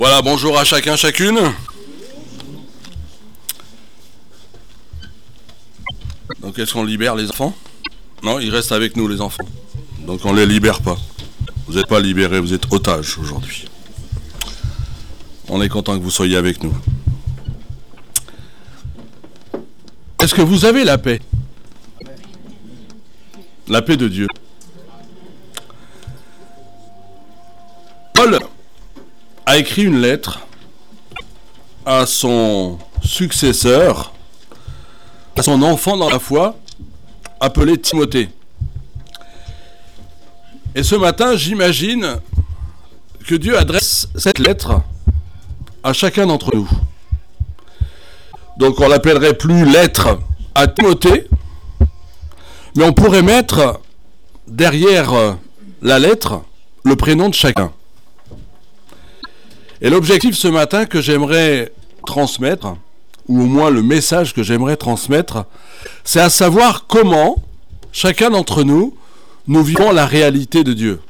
Voilà, bonjour à chacun, chacune. Donc est-ce qu'on libère les enfants? Non, ils restent avec nous les enfants. Donc on ne les libère pas. Vous n'êtes pas libérés, vous êtes otages aujourd'hui. On est content que vous soyez avec nous. Est-ce que vous avez la paix? La paix de Dieu. Paul a écrit une lettre à son successeur, à son enfant dans la foi, appelé Timothée. Et ce matin, j'imagine que Dieu adresse cette lettre à chacun d'entre nous. Donc on l'appellerait plus lettre à Timothée, mais on pourrait mettre derrière la lettre le prénom de chacun. Et l'objectif ce matin que j'aimerais transmettre, ou au moins le message que j'aimerais transmettre, c'est à savoir comment chacun d'entre nous, nous vivons la réalité de Dieu.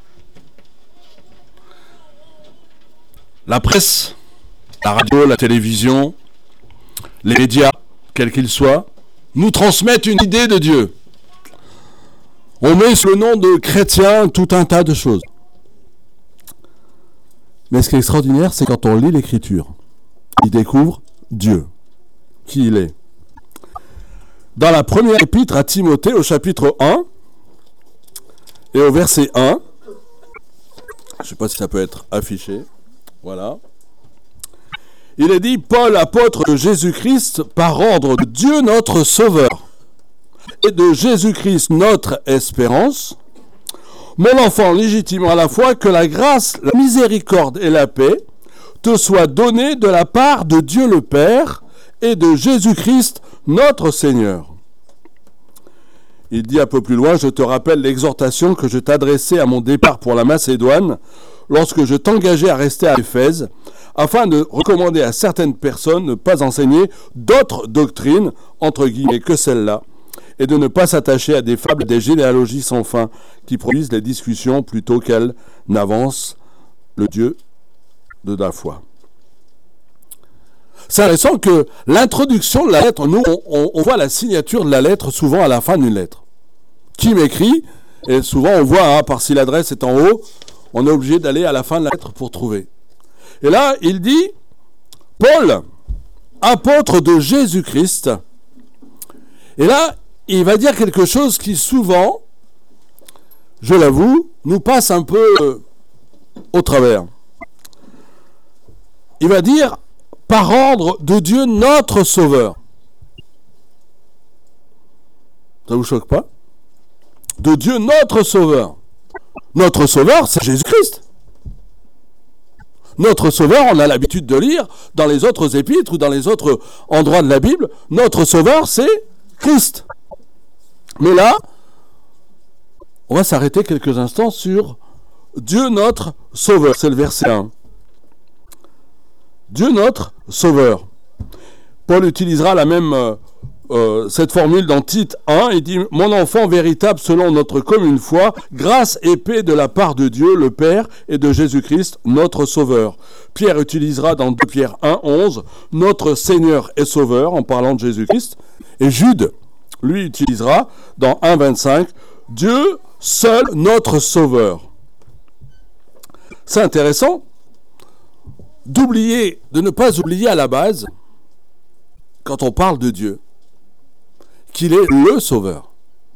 La presse, la radio, la télévision, les médias, quels qu'ils soient, nous transmettent une idée de Dieu. On met sous le nom de chrétien tout un tas de choses. Mais ce qui est extraordinaire, c'est quand on lit l'Écriture, il découvre Dieu, qui il est. Dans la première épître à Timothée, au chapitre 1, et au verset 1, je ne sais pas si ça peut être affiché, voilà. Il est dit, Paul, apôtre de Jésus-Christ, par ordre de Dieu notre Sauveur, et de Jésus-Christ notre espérance, mon enfant légitime à la fois, que la grâce, la miséricorde et la paix te soient données de la part de Dieu le Père et de Jésus-Christ notre Seigneur. Il dit un peu plus loin, je te rappelle l'exhortation que je t'adressais à mon départ pour la Macédoine, lorsque je t'engageais à rester à Éphèse, afin de recommander à certaines personnes de ne pas enseigner d'autres doctrines, entre guillemets, que celle-là, et de ne pas s'attacher à des fables, des généalogies sans fin, qui produisent les discussions plutôt qu'elles n'avancent le Dieu de la foi. C'est intéressant que l'introduction de la lettre, nous, on voit la signature de la lettre souvent à la fin d'une lettre. Qui m'écrit? Et souvent on voit, par si l'adresse est en haut, on est obligé d'aller à la fin de la lettre pour trouver. Et là, il dit, Paul, apôtre de Jésus-Christ. Et là, il va dire quelque chose qui souvent, je l'avoue, nous passe un peu au travers. Il va dire, par ordre de Dieu notre Sauveur. Ça vous choque pas? De Dieu notre Sauveur. Notre Sauveur, c'est Jésus-Christ. Notre Sauveur, on a l'habitude de lire dans les autres épîtres ou dans les autres endroits de la Bible, notre Sauveur, c'est Christ. Mais là, on va s'arrêter quelques instants sur Dieu notre Sauveur. C'est le verset 1. Dieu notre Sauveur. Paul utilisera la même cette formule dans Tite 1. Il dit, mon enfant véritable selon notre commune foi, grâce et paix de la part de Dieu le Père et de Jésus-Christ notre Sauveur. Pierre utilisera dans 2 Pierre 1, 11, notre Seigneur et Sauveur, en parlant de Jésus-Christ. Et Jude, lui, utilisera dans 1, 25, Dieu seul notre Sauveur. C'est intéressant de ne pas oublier à la base, quand on parle de Dieu, qu'il est le Sauveur.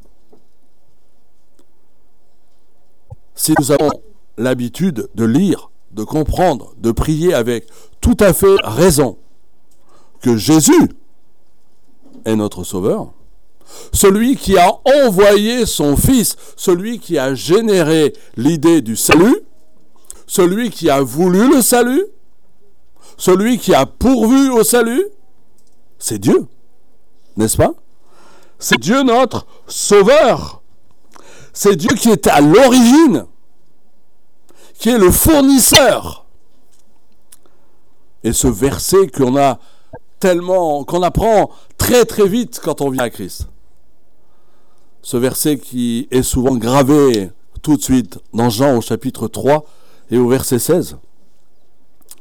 Si nous avons l'habitude de lire, de comprendre, de prier avec tout à fait raison que Jésus est notre Sauveur, celui qui a envoyé son Fils, celui qui a généré l'idée du salut, celui qui a voulu le salut, celui qui a pourvu au salut, c'est Dieu, n'est-ce pas? C'est Dieu notre Sauveur. C'est Dieu qui est à l'origine, qui est le fournisseur. Et ce verset qu'on apprend très très vite quand on vient à Christ. Ce verset qui est souvent gravé tout de suite dans Jean au chapitre 3 et au verset 16.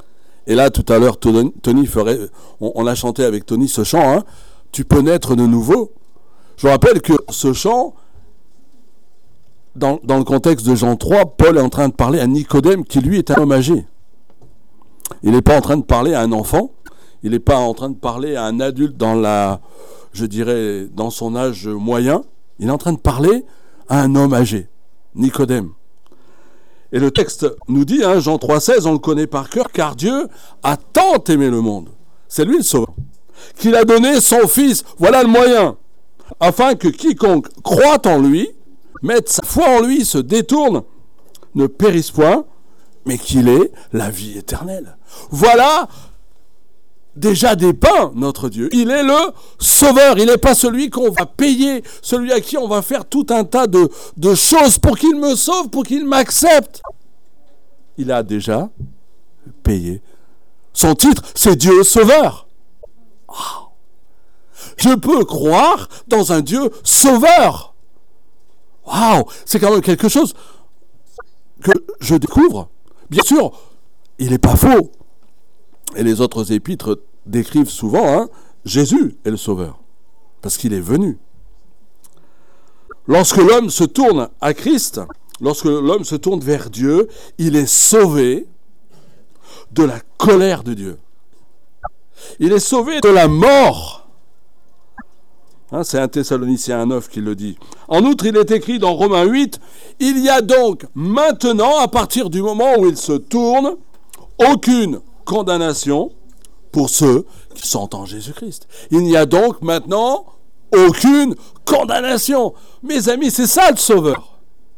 Et là, tout à l'heure, Tony on a chanté avec Tony ce chant, hein, tu peux naître de nouveau. Je vous rappelle que ce chant, dans le contexte de Jean 3, Paul est en train de parler à Nicodème, qui lui est un homme âgé. Il n'est pas en train de parler à un enfant, il n'est pas en train de parler à un adulte dans son âge moyen, il est en train de parler à un homme âgé, Nicodème. Et le texte nous dit, hein, Jean 3,16, on le connaît par cœur, car Dieu a tant aimé le monde, c'est lui le sauveur, qu'il a donné son Fils, voilà le moyen, afin que quiconque croit en lui, mette sa foi en lui, se détourne, ne périsse point, mais qu'il ait la vie éternelle. Voilà déjà dépeint notre Dieu. Il est le sauveur, il n'est pas celui qu'on va payer, celui à qui on va faire tout un tas de choses pour qu'il me sauve, pour qu'il m'accepte. Il a déjà payé. Son titre, c'est Dieu sauveur. Wow. Je peux croire dans un Dieu sauveur. Waouh, c'est quand même quelque chose que je découvre. Bien sûr, il n'est pas faux. Et les autres épîtres décrivent souvent, hein, Jésus est le sauveur, parce qu'il est venu. Lorsque l'homme se tourne à Christ, lorsque l'homme se tourne vers Dieu, il est sauvé de la colère de Dieu. Il est sauvé de la mort. Hein, c'est 1 Thessaloniciens 1,9 qui le dit. En outre, il est écrit dans Romains 8, « Il y a donc maintenant, à partir du moment où il se tourne, aucune condamnation pour ceux qui sont en Jésus-Christ. » Il n'y a donc maintenant aucune condamnation. Mes amis, c'est ça le sauveur.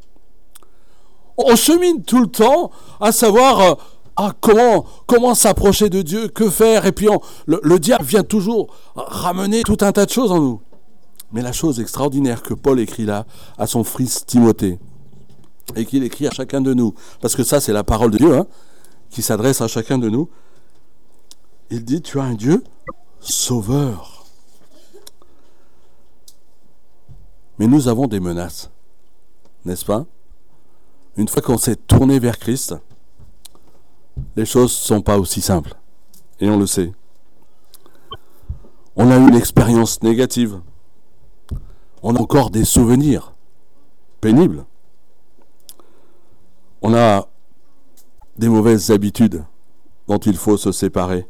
On chemine tout le temps à savoir comment s'approcher de Dieu, que faire, et puis le diable vient toujours ramener tout un tas de choses en nous. Mais la chose extraordinaire que Paul écrit là à son fils Timothée, et qu'il écrit à chacun de nous, parce que ça c'est la parole de Dieu, hein, qui s'adresse à chacun de nous, il dit, tu as un Dieu sauveur. Mais nous avons des menaces, n'est-ce pas? Une fois qu'on s'est tourné vers Christ, les choses ne sont pas aussi simples. Et on le sait. On a eu une expérience négative. On a encore des souvenirs pénibles. On a des mauvaises habitudes dont il faut se séparer.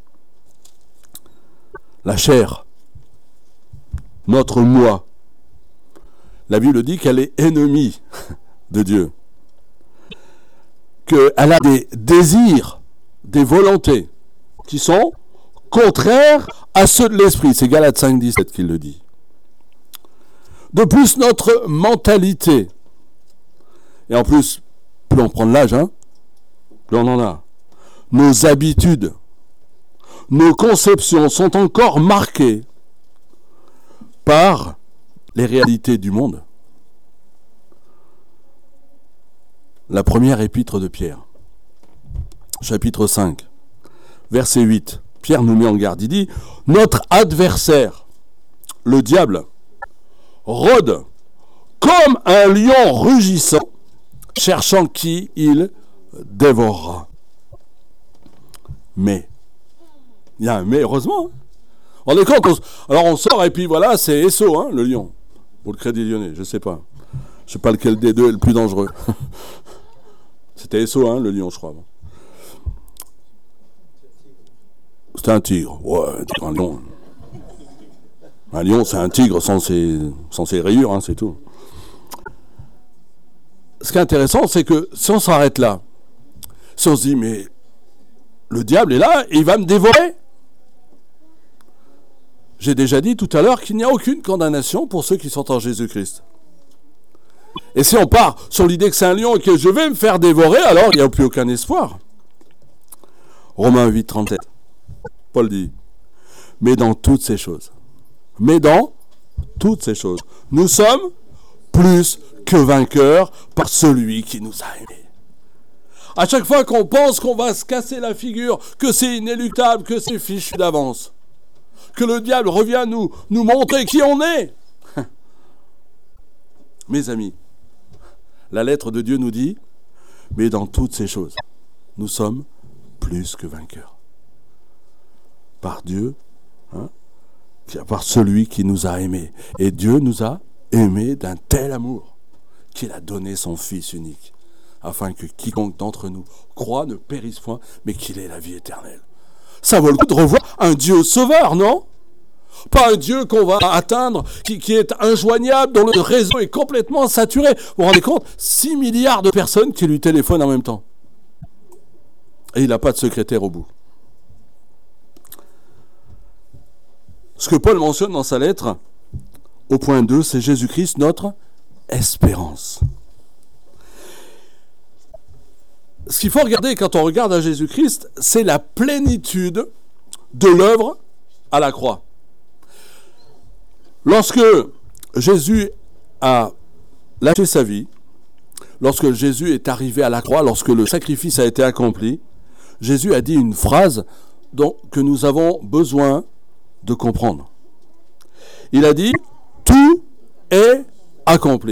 La chair, notre moi, la Bible dit qu'elle est ennemie de Dieu, qu'elle a des désirs, des volontés qui sont contraires à ceux de l'esprit. C'est Galates 5,17 qui le dit. De plus, notre mentalité, et en plus, plus on prend de l'âge, hein, plus on en a, nos habitudes, nos conceptions sont encore marquées par les réalités du monde. La première épître de Pierre, chapitre 5, verset 8. Pierre nous met en garde, il dit « Notre adversaire, le diable, rôde comme un lion rugissant, cherchant qui il dévorera. » Mais, il y a un mais, heureusement. On est compte, alors on sort et puis voilà, c'est Esso, hein, le lion. Ou le Crédit Lyonnais, je sais pas. Je sais pas lequel des deux est le plus dangereux. C'était Esso, hein, le lion, je crois. C'était un tigre. Ouais, un lion. Un lion, c'est un tigre sans ses rayures, hein, c'est tout. Ce qui est intéressant, c'est que si on s'arrête là, si on se dit, mais le diable est là et il va me dévorer. J'ai déjà dit tout à l'heure qu'il n'y a aucune condamnation pour ceux qui sont en Jésus-Christ. Et si on part sur l'idée que c'est un lion et que je vais me faire dévorer, alors il n'y a plus aucun espoir. Romains 8, 37. Paul dit, mais dans toutes ces choses, nous sommes plus que vainqueurs par celui qui nous a aimés. À chaque fois qu'on pense qu'on va se casser la figure, que c'est inéluctable, que c'est fichu d'avance, que le diable revient nous montrer qui on est. Mes amis, la lettre de Dieu nous dit, mais dans toutes ces choses, nous sommes plus que vainqueurs. par Dieu, hein, par celui qui nous a aimés. Et Dieu nous a aimés d'un tel amour qu'il a donné son Fils unique, afin que quiconque d'entre nous croit ne périsse point, mais qu'il ait la vie éternelle. Ça vaut le coup de revoir un Dieu sauveur, non ? Pas un Dieu qu'on va atteindre, qui est injoignable, dont le réseau est complètement saturé. Vous vous rendez compte ? 6 milliards de personnes qui lui téléphonent en même temps. Et il n'a pas de secrétaire au bout. Ce que Paul mentionne dans sa lettre, au point 2, c'est Jésus-Christ, notre espérance. Ce qu'il faut regarder quand on regarde à Jésus-Christ, c'est la plénitude de l'œuvre à la croix. Lorsque Jésus a lâché sa vie, lorsque Jésus est arrivé à la croix, lorsque le sacrifice a été accompli, Jésus a dit une phrase que nous avons besoin de comprendre. Il a dit « Tout est accompli ».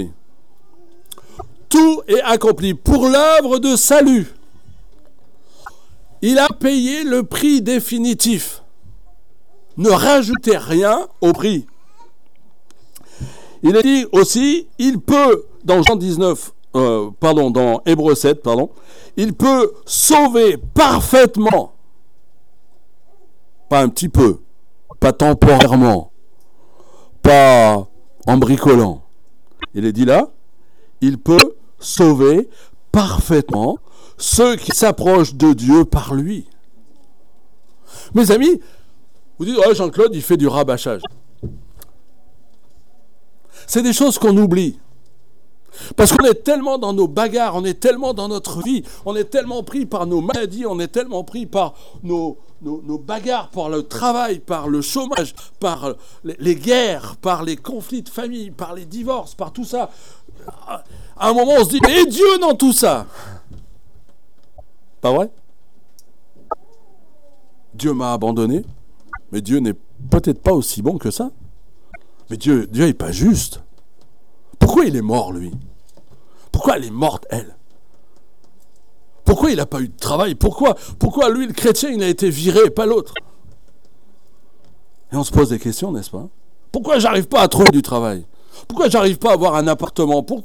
Tout est accompli pour l'œuvre de salut. Il a payé le prix définitif. Ne rajoutez rien au prix. Il a dit aussi, il peut, dans dans Hébreux 7, il peut sauver parfaitement, pas un petit peu, pas temporairement, pas en bricolant. Il est dit là, il peut sauver parfaitement ceux qui s'approchent de Dieu par lui. Mes amis, vous dites, oh, Jean-Claude, il fait du rabâchage. C'est des choses qu'on oublie. Parce qu'on est tellement dans nos bagarres, on est tellement dans notre vie, on est tellement pris par nos maladies, on est tellement pris par nos bagarres, par le travail, par le chômage, par les guerres, par les conflits de famille, par les divorces, par tout ça. À un moment, on se dit, mais Dieu dans tout ça. Pas vrai ? Dieu m'a abandonné, mais Dieu n'est peut-être pas aussi bon que ça. Mais Dieu n'est pas juste. Pourquoi il est mort, lui ? Pourquoi elle est morte, elle ? Pourquoi il n'a pas eu de travail ? Pourquoi lui, le chrétien, il a été viré, pas l'autre ? Et on se pose des questions, n'est-ce pas ? Pourquoi j'arrive pas à trouver du travail ? Pourquoi j'arrive pas à avoir un appartement ? Pourquoi ?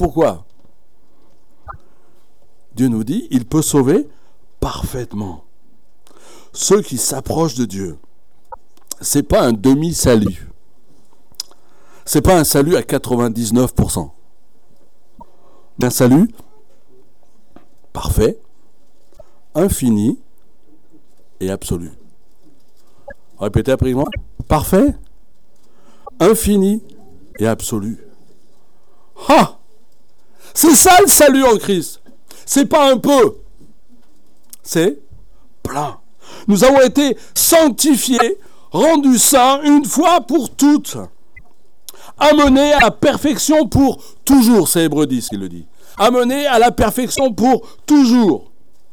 Dieu nous dit, il peut sauver parfaitement ceux qui s'approchent de Dieu. C'est pas un demi-salut. C'est pas un salut à 99%. Mais un salut parfait, infini et absolu. Répétez après moi. Parfait, infini et absolu. Ah! C'est ça le salut en Christ. C'est pas un peu. C'est plein. Nous avons été sanctifiés, rendus saints une fois pour toutes. Amenés à la perfection pour toujours, c'est Hébreux 10 qui le dit. Amenés à la perfection pour toujours.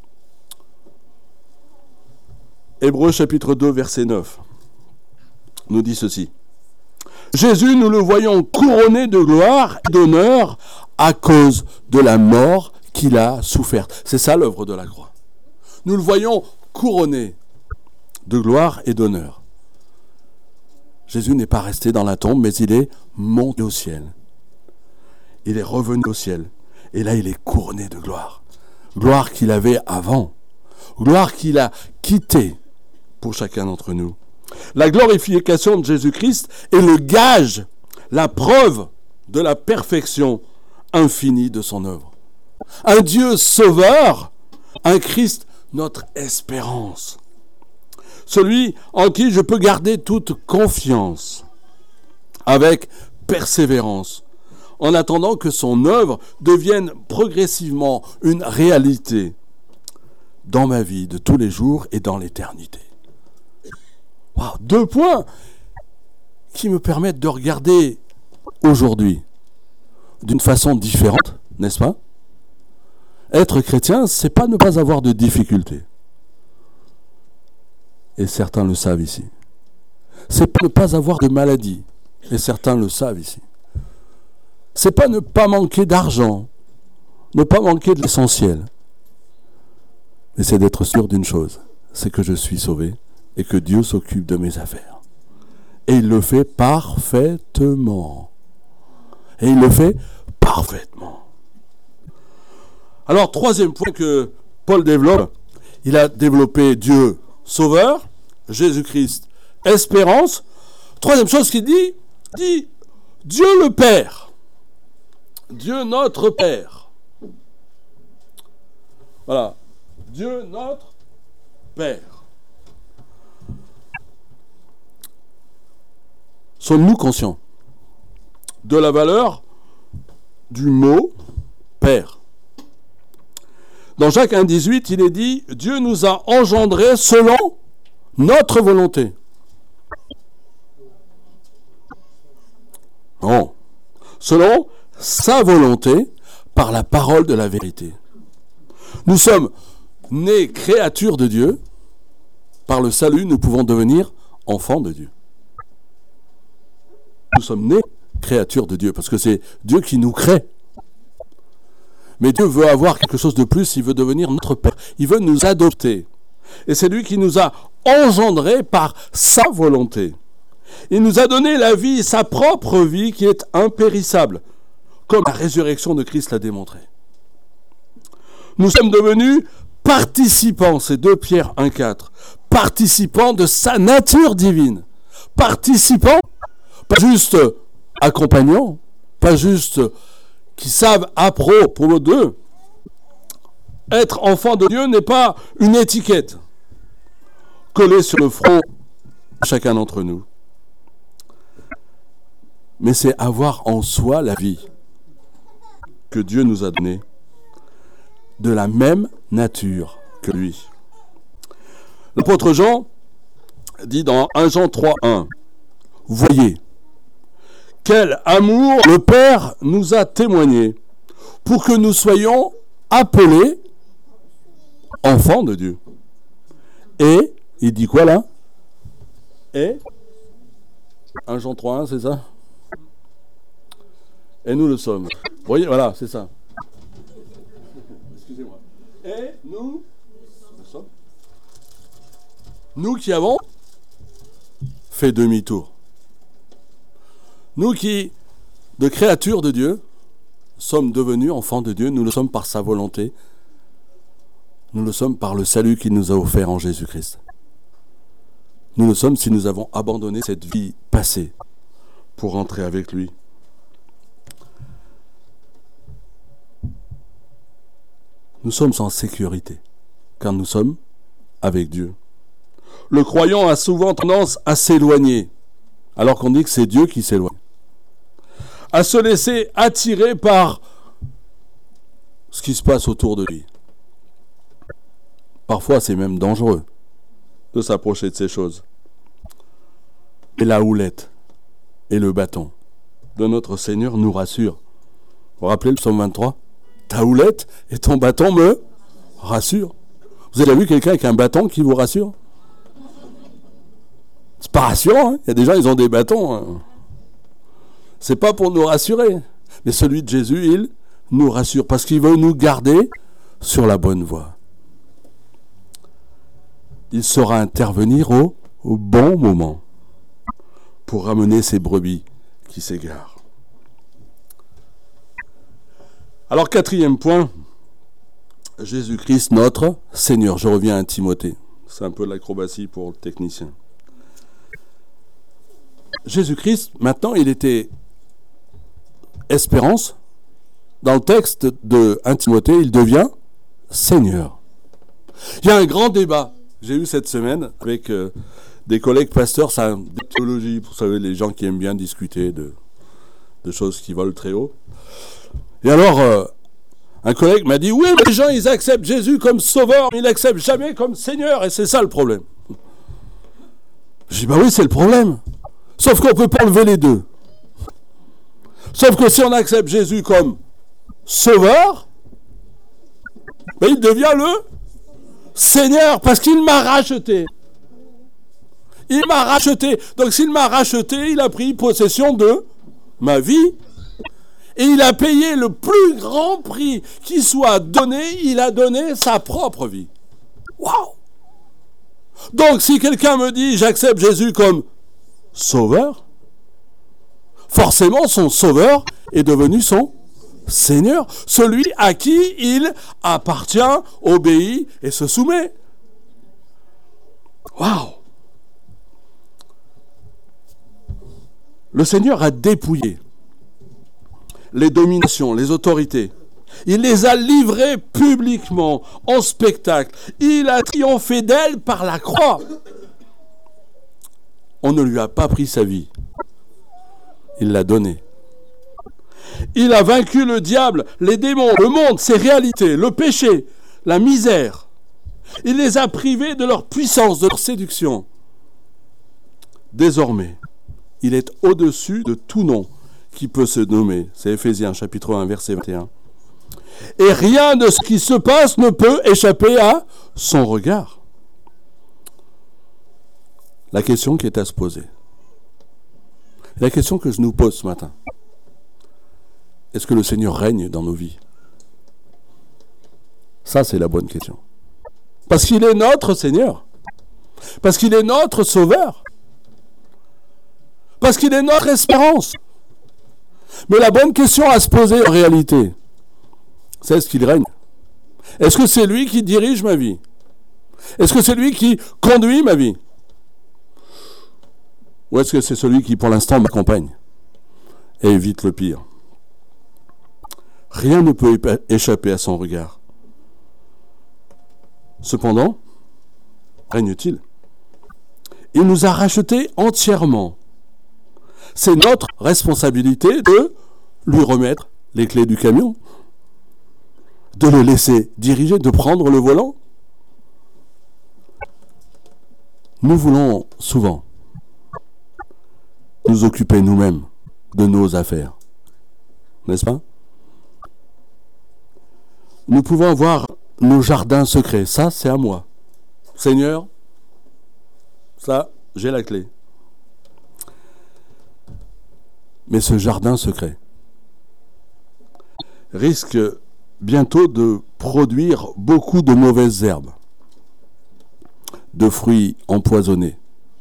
Hébreux chapitre 2, verset 9 nous dit ceci. Jésus, nous le voyons couronné de gloire et d'honneur à cause de la mort qu'il a soufferte. C'est ça l'œuvre de la croix. Nous le voyons couronné de gloire et d'honneur. Jésus n'est pas resté dans la tombe, mais il est monté au ciel. Il est revenu au ciel. Et là, il est couronné de gloire. Gloire qu'il avait avant. Gloire qu'il a quittée pour chacun d'entre nous. La glorification de Jésus-Christ est le gage, la preuve de la perfection infinie de son œuvre. Un Dieu sauveur, un Christ notre espérance. Celui en qui je peux garder toute confiance, avec persévérance, en attendant que son œuvre devienne progressivement une réalité dans ma vie de tous les jours et dans l'éternité. Wow, 2 points qui me permettent de regarder aujourd'hui d'une façon différente, n'est-ce pas ? Être chrétien, c'est pas ne pas avoir de difficultés. Et certains le savent ici. C'est pas ne pas avoir de maladie. Et certains le savent ici. C'est pas ne pas manquer d'argent, ne pas manquer de l'essentiel. Mais c'est d'être sûr d'une chose, c'est que je suis sauvé et que Dieu s'occupe de mes affaires. Et il le fait parfaitement. Et il le fait parfaitement. Alors, troisième point que Paul développe, il a développé Dieu sauveur, Jésus-Christ espérance. Troisième chose qu'il dit Dieu le Père. Dieu notre Père. Voilà. Dieu notre Père. Sommes-nous conscients de la valeur du mot Père? Dans Jacques 1,18, il est dit « Dieu nous a engendrés selon notre volonté ». Non. Selon sa volonté, par la parole de la vérité. Nous sommes nés créatures de Dieu. Par le salut, nous pouvons devenir enfants de Dieu. Nous sommes nés créatures de Dieu, parce que c'est Dieu qui nous crée. Mais Dieu veut avoir quelque chose de plus, il veut devenir notre Père. Il veut nous adopter. Et c'est lui qui nous a engendrés par sa volonté. Il nous a donné la vie, sa propre vie qui est impérissable, comme la résurrection de Christ l'a démontré. Nous sommes devenus participants, c'est 2 Pierre 1,4, participants de sa nature divine. Participants, pas juste accompagnants, pas juste qui savent à propos d'eux. Être enfant de Dieu n'est pas une étiquette collée sur le front de chacun d'entre nous. Mais c'est avoir en soi la vie que Dieu nous a donnée, de la même nature que lui. L'apôtre Jean dit dans 1 Jean 3,1 « Voyez, quel amour le Père nous a témoigné pour que nous soyons appelés enfants de Dieu. » Et, il dit quoi là? Et 1 Jean 3,1, c'est ça? Et nous le sommes. Vous voyez, voilà, c'est ça. Excusez-moi. Et nous le sommes. Nous qui avons fait demi-tour. Nous qui, de créatures de Dieu, sommes devenus enfants de Dieu. Nous le sommes par sa volonté. Nous le sommes par le salut qu'il nous a offert en Jésus-Christ. Nous le sommes si nous avons abandonné cette vie passée pour entrer avec lui. Nous sommes en sécurité, car nous sommes avec Dieu. Le croyant a souvent tendance à s'éloigner, alors qu'on dit que c'est Dieu qui s'éloigne. À se laisser attirer par ce qui se passe autour de lui. Parfois, c'est même dangereux de s'approcher de ces choses. Et la houlette et le bâton de notre Seigneur nous rassurent. Vous vous rappelez le psaume 23 ? Ta houlette et ton bâton me rassurent. Vous avez vu quelqu'un avec un bâton qui vous rassure? C'est pas rassurant, hein. Il y a des gens, ils ont des bâtons. Hein. C'est pas pour nous rassurer. Mais celui de Jésus, il nous rassure parce qu'il veut nous garder sur la bonne voie. Il saura intervenir au bon moment pour ramener ces brebis qui s'égarent. Alors, 4e point, Jésus-Christ, notre Seigneur. Je reviens à Timothée. C'est un peu l'acrobatie pour le technicien. Jésus-Christ, maintenant, il était espérance. Dans le texte de 1 Timothée, il devient Seigneur. Il y a un grand débat. J'ai eu cette semaine avec des collègues pasteurs, c'est de théologie, vous savez, les gens qui aiment bien discuter de choses qui volent très haut. Et alors, un collègue m'a dit, oui, mais les gens, ils acceptent Jésus comme sauveur, mais ils l'acceptent jamais comme Seigneur, et c'est ça le problème. J'ai dit, bah oui, c'est le problème. Sauf qu'on ne peut pas enlever les deux. Sauf que si on accepte Jésus comme sauveur, ben il devient le Seigneur, parce qu'il m'a racheté. Il m'a racheté. Donc s'il m'a racheté, il a pris possession de ma vie. Et il a payé le plus grand prix qui soit donné. Il a donné sa propre vie. Waouh! Donc si quelqu'un me dit j'accepte Jésus comme sauveur, forcément son sauveur est devenu son Seigneur, celui à qui il appartient, obéit et se soumet. Waouh! Le Seigneur a dépouillé les dominations, les autorités. Il les a livrées publiquement, en spectacle. Il a triomphé d'elles par la croix. On ne lui a pas pris sa vie. Il l'a donnée. Il a vaincu le diable, les démons, le monde, ses réalités, le péché, la misère. Il les a privés de leur puissance, de leur séduction. Désormais, il est au-dessus de tout nom qui peut se nommer. C'est Éphésiens chapitre 1, verset 21. Et rien de ce qui se passe ne peut échapper à son regard. La question qui est à se poser. La question que je nous pose ce matin. Est-ce que le Seigneur règne dans nos vies? Ça, c'est la bonne question. Parce qu'il est notre Seigneur. Parce qu'il est notre Sauveur. Parce qu'il est notre espérance. Mais la bonne question à se poser en réalité, c'est est-ce qu'il règne? Est-ce que c'est lui qui dirige ma vie? Est-ce que c'est lui qui conduit ma vie? Ou est-ce que c'est celui qui pour l'instant m'accompagne et évite le pire? Rien ne peut échapper à son regard. Cependant, règne-t-il? Il nous a rachetés entièrement. C'est notre responsabilité de lui remettre les clés du camion, de le laisser diriger, de prendre le volant. Nous voulons souvent nous occuper nous-mêmes de nos affaires, n'est-ce pas? Nous pouvons avoir nos jardins secrets. Ça, c'est à moi. Seigneur, ça, j'ai la clé. Mais ce jardin secret risque bientôt de produire beaucoup de mauvaises herbes, de fruits empoisonnés,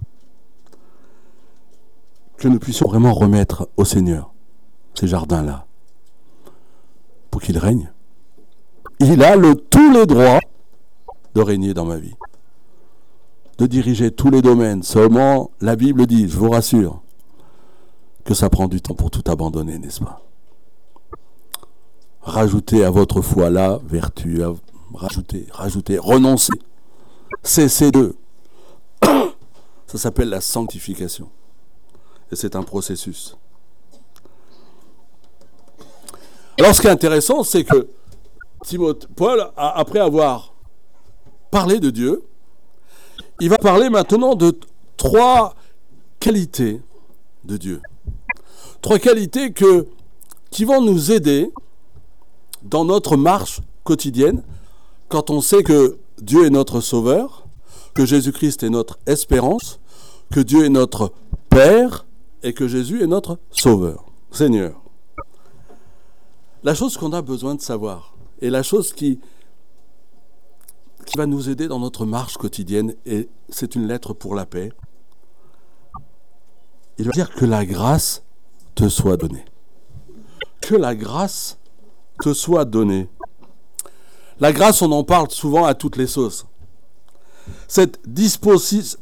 que nous puissions vraiment remettre au Seigneur ces jardins-là, pour qu'il règne. Il a tous les droits de régner dans ma vie, de diriger tous les domaines. Seulement, la Bible dit, je vous rassure, que ça prend du temps pour tout abandonner, n'est-ce pas? Rajoutez à votre foi la vertu, rajoutez, renoncez, cessez de. Ça s'appelle la sanctification. Et c'est un processus. Alors ce qui est intéressant, c'est que Paul, après avoir parlé de Dieu, il va parler maintenant de 3 qualités de Dieu. 3 qualités qui vont nous aider dans notre marche quotidienne, quand on sait que Dieu est notre Sauveur, que Jésus-Christ est notre espérance, que Dieu est notre Père et que Jésus est notre Sauveur, Seigneur. La chose qu'on a besoin de savoir, et la chose qui va nous aider dans notre marche quotidienne, et c'est une lettre pour la paix, il va dire que la grâce te soit donnée. Que la grâce te soit donnée. La grâce, on en parle souvent à toutes les sauces. Cette disposition,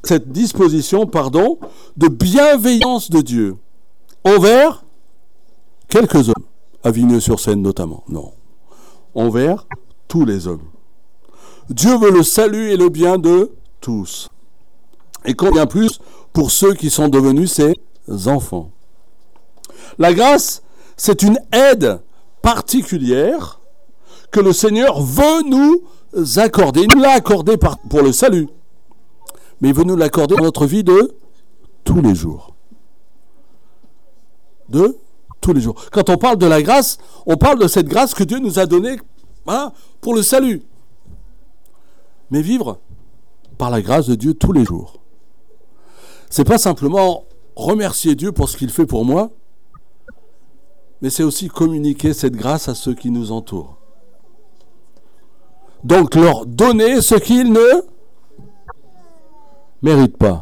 de bienveillance de Dieu envers quelques hommes, à Vigneux-sur-Seine notamment, non, envers tous les hommes. Dieu veut le salut et le bien de tous. Et combien plus pour ceux qui sont devenus ses enfants. La grâce, c'est une aide particulière que le Seigneur veut nous accorder. Il nous l'a accordé pour le salut, mais il veut nous l'accorder dans notre vie de tous les jours. De tous les jours. Quand on parle de la grâce, on parle de cette grâce que Dieu nous a donnée pour le salut. Mais vivre par la grâce de Dieu tous les jours. C'est pas simplement remercier Dieu pour ce qu'il fait pour moi, mais c'est aussi communiquer cette grâce à ceux qui nous entourent. Donc leur donner ce qu'ils ne Mérite pas.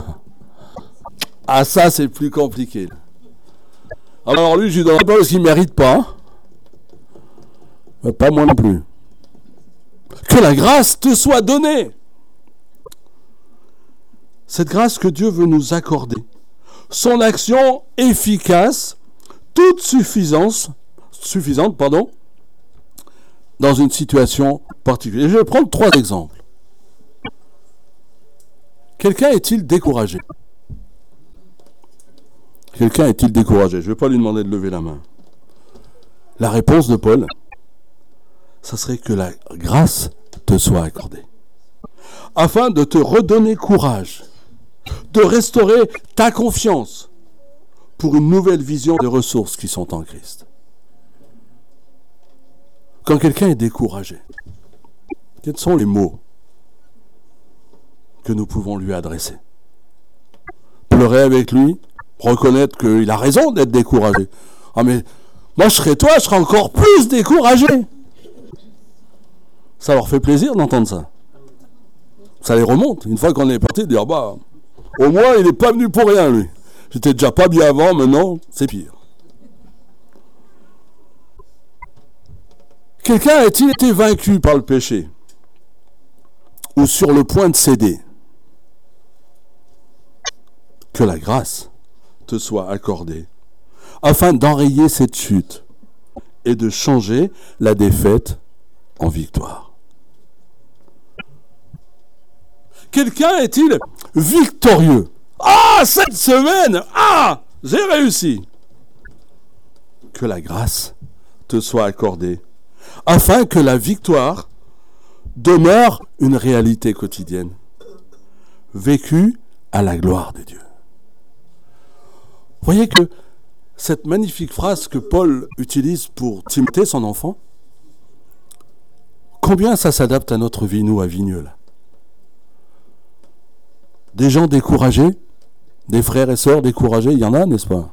Ah, ça, c'est plus compliqué. Alors lui, je lui donnerai pas parce qu'il mérite pas. Pas moi non plus. Que la grâce te soit donnée. Cette grâce que Dieu veut nous accorder. Son action efficace, toute suffisante, dans une situation particulière. Je vais prendre 3 exemples. Quelqu'un est-il découragé? Quelqu'un est-il découragé? Je ne vais pas lui demander de lever la main. La réponse de Paul, ça serait que la grâce te soit accordée. Afin de te redonner courage, de restaurer ta confiance pour une nouvelle vision des ressources qui sont en Christ. Quand quelqu'un est découragé, quels sont les mots que nous pouvons lui adresser? Pleurer avec lui, reconnaître qu'il a raison d'être découragé. Ah mais moi je serais toi, je serais encore plus découragé. Ça leur fait plaisir d'entendre ça. Ça les remonte. Une fois qu'on est parti, de dire bah au moins il n'est pas venu pour rien lui. J'étais déjà pas bien avant, maintenant c'est pire. Quelqu'un a-t-il été vaincu par le péché ou sur le point de céder? Que la grâce te soit accordée afin d'enrayer cette chute et de changer la défaite en victoire. Quelqu'un est-il victorieux? Ah, cette semaine, j'ai réussi. Que la grâce te soit accordée afin que la victoire demeure une réalité quotidienne, vécue à la gloire de Dieu. Voyez que cette magnifique phrase que Paul utilise pour Timothée, son enfant, combien ça s'adapte à notre vie, nous, à Vigneux, là. Des gens découragés, des frères et sœurs découragés, il y en a, n'est-ce pas?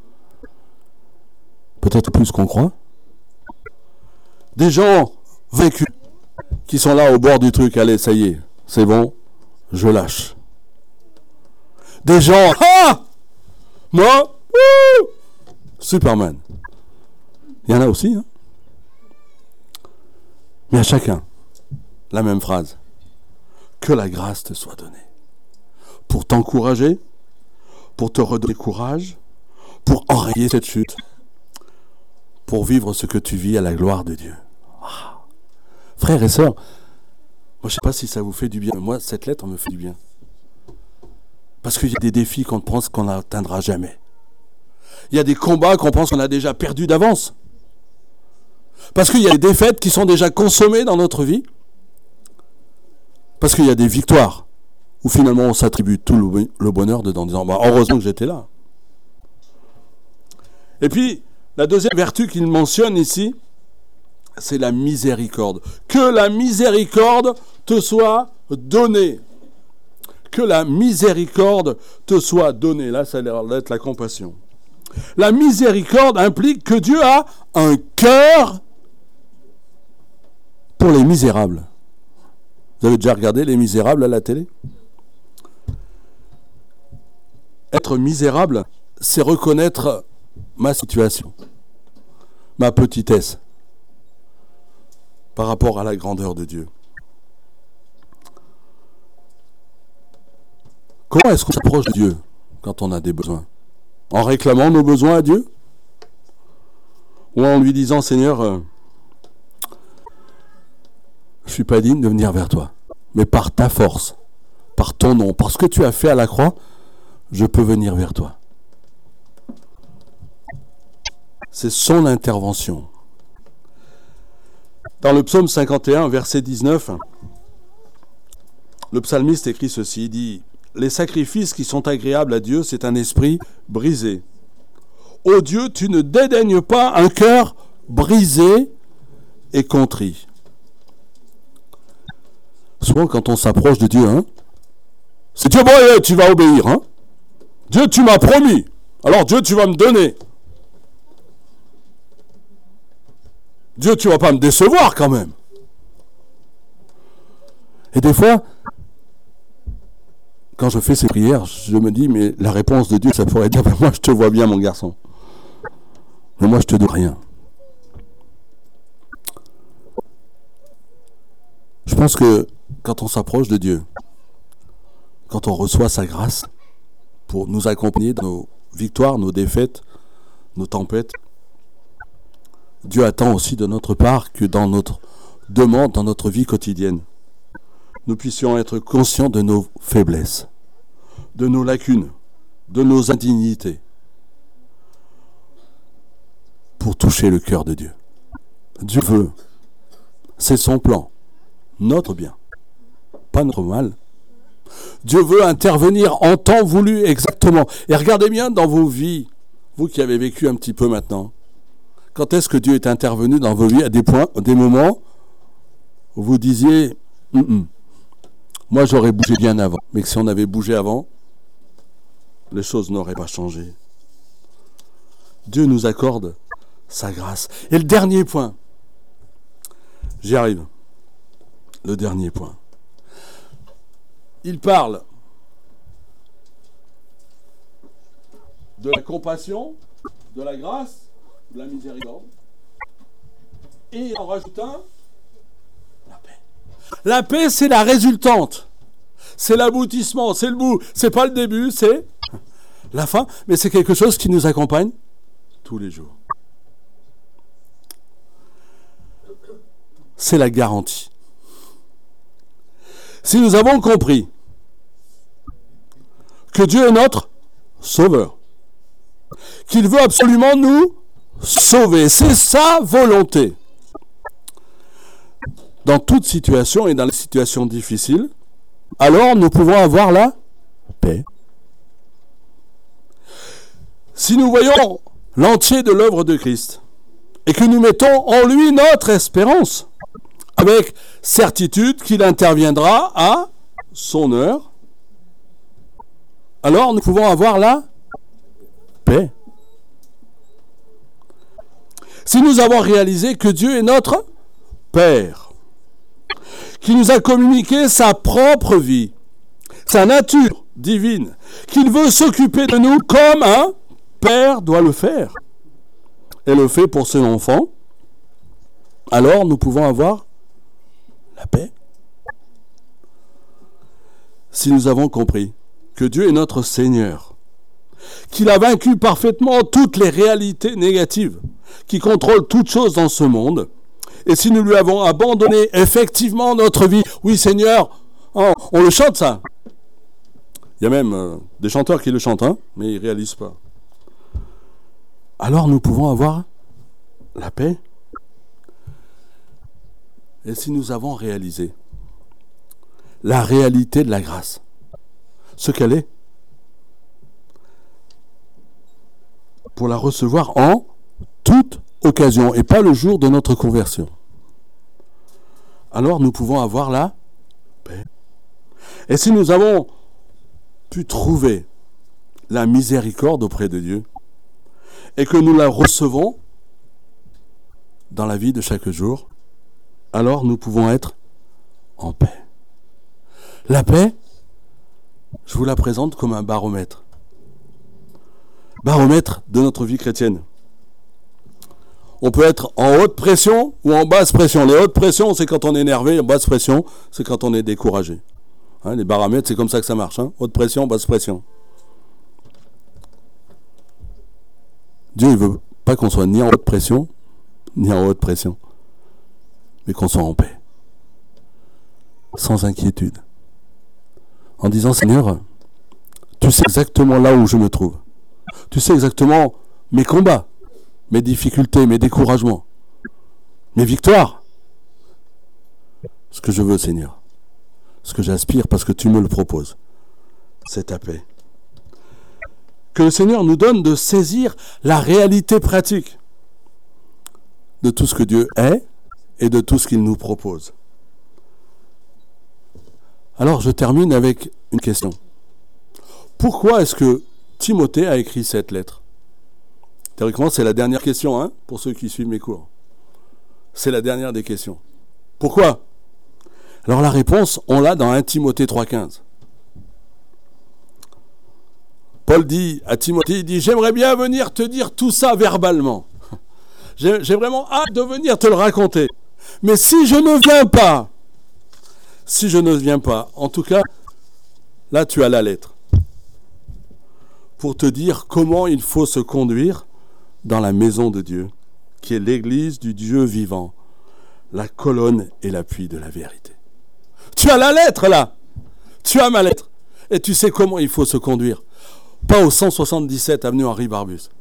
Peut-être plus qu'on croit. Des gens vaincus, qui sont là au bord du truc, allez, ça y est, c'est bon, je lâche. Des gens, moi, Superman. Il y en a aussi, hein. Mais à chacun, la même phrase. Que la grâce te soit donnée. Pour t'encourager, pour te redonner courage, pour enrayer cette chute, pour vivre ce que tu vis à la gloire de Dieu. Frères et sœurs, moi je ne sais pas si ça vous fait du bien, mais moi cette lettre me fait du bien. Parce qu'il y a des défis qu'on pense qu'on n'atteindra jamais. Il y a des combats qu'on pense qu'on a déjà perdus d'avance. Parce qu'il y a des défaites qui sont déjà consommées dans notre vie. Parce qu'il y a des victoires où finalement on s'attribue tout le bonheur dedans, en disant heureusement que j'étais là. Et puis, la deuxième vertu qu'il mentionne ici, c'est la miséricorde. Que la miséricorde te soit donnée. Que la miséricorde te soit donnée. Là, ça a l'air d'être la compassion. La miséricorde implique que Dieu a un cœur pour les misérables. Vous avez déjà regardé Les Misérables à la télé? Être misérable, c'est reconnaître ma situation, ma petitesse, par rapport à la grandeur de Dieu. Comment est-ce qu'on s'approche de Dieu quand on a des besoins? En réclamant nos besoins à Dieu? Ou en lui disant, Seigneur, je ne suis pas digne de venir vers toi, mais par ta force, par ton nom, par ce que tu as fait à la croix, je peux venir vers toi. C'est son intervention. Dans le psaume 51, verset 19, le psalmiste écrit ceci, il dit « Les sacrifices qui sont agréables à Dieu, c'est un esprit brisé. Ô Dieu, tu ne dédaignes pas un cœur brisé et contrit. » Souvent, quand on s'approche de Dieu, c'est Dieu, bon, tu vas obéir. Dieu, tu m'as promis. Alors, Dieu, tu vas me donner. Dieu, tu vas pas me décevoir quand même. Et des fois, quand je fais ces prières, je me dis, mais la réponse de Dieu, ça pourrait dire, moi je te vois bien mon garçon, mais moi je te donne rien. Je pense que quand on s'approche de Dieu, quand on reçoit sa grâce pour nous accompagner dans nos victoires, nos défaites, nos tempêtes, Dieu attend aussi de notre part que dans notre demande, dans notre vie quotidienne, nous puissions être conscients de nos faiblesses, de nos lacunes, de nos indignités, pour toucher le cœur de Dieu. Dieu veut, c'est son plan, notre bien, pas notre mal. Dieu veut intervenir en temps voulu exactement. Et regardez bien dans vos vies, vous qui avez vécu un petit peu maintenant, quand est-ce que Dieu est intervenu dans vos vies à des moments où vous disiez moi j'aurais bougé bien avant, mais que si on avait bougé avant, les choses n'auraient pas changé. Dieu nous accorde sa grâce. Et le dernier point, j'y arrive, le dernier point. Il parle de la compassion, de la grâce, de la miséricorde, et en rajoutant la paix. La paix, c'est la résultante, c'est l'aboutissement, c'est le bout, c'est pas le début, c'est la fin, mais c'est quelque chose qui nous accompagne tous les jours. C'est la garantie. Si nous avons compris que Dieu est notre Sauveur, qu'il veut absolument nous sauver, c'est sa volonté. Dans toute situation et dans les situations difficiles, alors nous pouvons avoir la paix. Si nous voyons l'entier de l'œuvre de Christ et que nous mettons en lui notre espérance, avec certitude qu'il interviendra à son heure, alors nous pouvons avoir la paix. Si nous avons réalisé que Dieu est notre Père, qui nous a communiqué sa propre vie, sa nature divine, qu'il veut s'occuper de nous comme un Père doit le faire, et le fait pour son enfant, alors nous pouvons avoir la paix. Si nous avons compris que Dieu est notre Seigneur, qu'il a vaincu parfaitement toutes les réalités négatives qui contrôlent toutes choses dans ce monde, et si nous lui avons abandonné effectivement notre vie, oui Seigneur, on le chante ça. Il y a même des chanteurs qui le chantent, mais ils ne réalisent pas. Alors nous pouvons avoir la paix. Et si nous avons réalisé la réalité de la grâce, ce qu'elle est, pour la recevoir en toute occasion et pas le jour de notre conversion, alors nous pouvons avoir la paix. Et si nous avons pu trouver la miséricorde auprès de Dieu et que nous la recevons dans la vie de chaque jour, alors nous pouvons être en paix. La paix, je vous la présente comme un baromètre. Baromètre de notre vie chrétienne. On peut être en haute pression ou en basse pression. Les hautes pressions, c'est quand on est énervé. En basse pression, c'est quand on est découragé. Les baromètres, c'est comme ça que ça marche. Haute pression, basse pression. Dieu ne veut pas qu'on soit ni en haute pression, ni en haute pression, mais qu'on soit en paix, sans inquiétude, en disant Seigneur, tu sais exactement là où je me trouve, tu sais exactement mes combats, mes difficultés, mes découragements, mes victoires. Ce que je veux Seigneur, ce que j'aspire parce que tu me le proposes, c'est ta paix. Que le Seigneur nous donne de saisir la réalité pratique de tout ce que Dieu est et de tout ce qu'il nous propose. Alors je termine avec une question. Pourquoi est-ce que Timothée a écrit cette lettre ? Théoriquement, c'est la dernière question, pour ceux qui suivent mes cours. C'est la dernière des questions. Pourquoi ? Alors la réponse, on l'a dans 1 Timothée 3,15. Paul dit à Timothée, il dit, j'aimerais bien venir te dire tout ça verbalement. J'ai vraiment hâte de venir te le raconter. Mais si je ne viens pas, en tout cas, là tu as la lettre. Pour te dire comment il faut se conduire dans la maison de Dieu, qui est l'église du Dieu vivant, la colonne et l'appui de la vérité. Tu as la lettre là. Tu as ma lettre. Et tu sais comment il faut se conduire. Pas au 177 avenue Henri Barbus.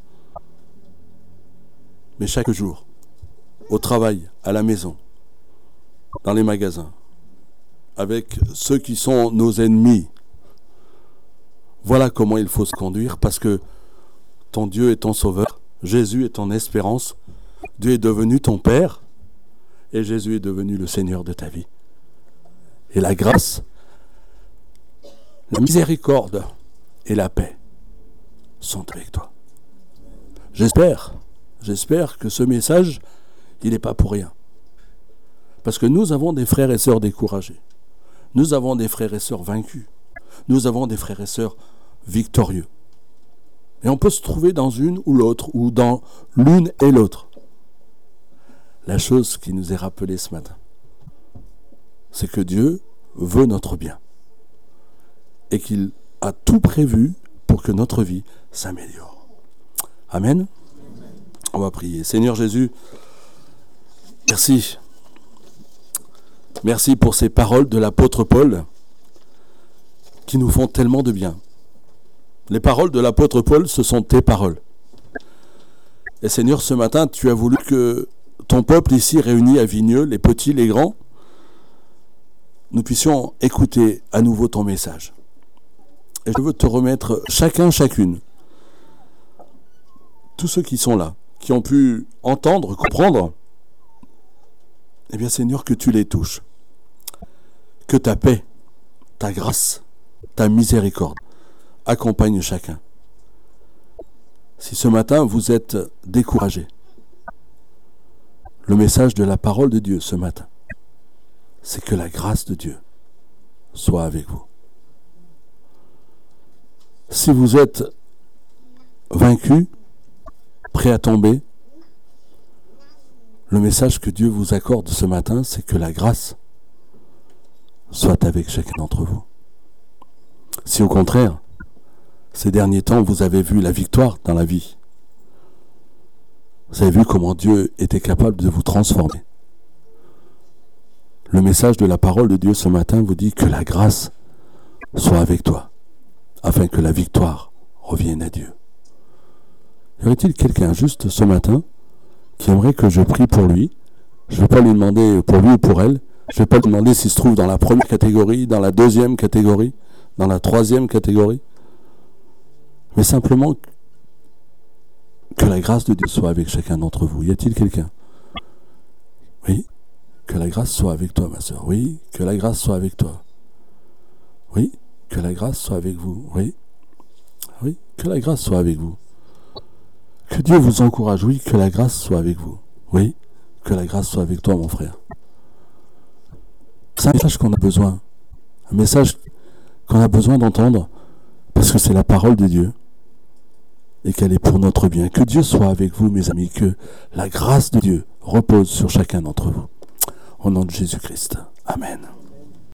Mais chaque jour, au travail, à la maison, dans les magasins, avec ceux qui sont nos ennemis. Voilà comment il faut se conduire, parce que ton Dieu est ton sauveur, Jésus est ton espérance, Dieu est devenu ton Père, et Jésus est devenu le Seigneur de ta vie. Et la grâce, la miséricorde et la paix sont avec toi. J'espère que ce message, il n'est pas pour rien. Parce que nous avons des frères et sœurs découragés. Nous avons des frères et sœurs vaincus. Nous avons des frères et sœurs victorieux. Et on peut se trouver dans une ou l'autre, ou dans l'une et l'autre. La chose qui nous est rappelée ce matin, c'est que Dieu veut notre bien. Et qu'il a tout prévu pour que notre vie s'améliore. Amen. On va prier. Seigneur Jésus, merci. Merci pour ces paroles de l'apôtre Paul qui nous font tellement de bien. Les paroles de l'apôtre Paul, ce sont tes paroles. Et Seigneur, ce matin, tu as voulu que ton peuple ici réuni à Vigneux, les petits, les grands, nous puissions écouter à nouveau ton message. Et je veux te remettre chacun, chacune, tous ceux qui sont là, qui ont pu entendre, comprendre, eh bien Seigneur, que tu les touches. Que ta paix, ta grâce, ta miséricorde accompagnent chacun. Si ce matin vous êtes découragé, le message de la parole de Dieu ce matin, c'est que la grâce de Dieu soit avec vous. Si vous êtes vaincu, prêt à tomber, le message que Dieu vous accorde ce matin, c'est que la grâce soit avec chacun d'entre vous. Si au contraire, ces derniers temps, vous avez vu la victoire dans la vie, vous avez vu comment Dieu était capable de vous transformer. Le message de la parole de Dieu ce matin vous dit que la grâce soit avec toi, afin que la victoire revienne à Dieu. Y aurait-il quelqu'un juste ce matin qui aimerait que je prie pour lui? Je ne vais pas lui demander pour lui ou pour elle. Je ne vais pas lui demander s'il se trouve dans la première catégorie, dans la deuxième catégorie, dans la troisième catégorie. Mais simplement que la grâce de Dieu soit avec chacun d'entre vous. Y a-t-il quelqu'un? Oui. Que la grâce soit avec toi, ma sœur. Oui. Que la grâce soit avec toi. Oui. Que la grâce soit avec vous. Oui. Oui. Que la grâce soit avec vous. Que Dieu vous encourage. Oui. Que la grâce soit avec vous. Oui. Que la grâce soit avec toi, mon frère. C'est un message qu'on a besoin. Un message qu'on a besoin d'entendre parce que c'est la parole de Dieu et qu'elle est pour notre bien. Que Dieu soit avec vous, mes amis. Que la grâce de Dieu repose sur chacun d'entre vous. Au nom de Jésus-Christ. Amen.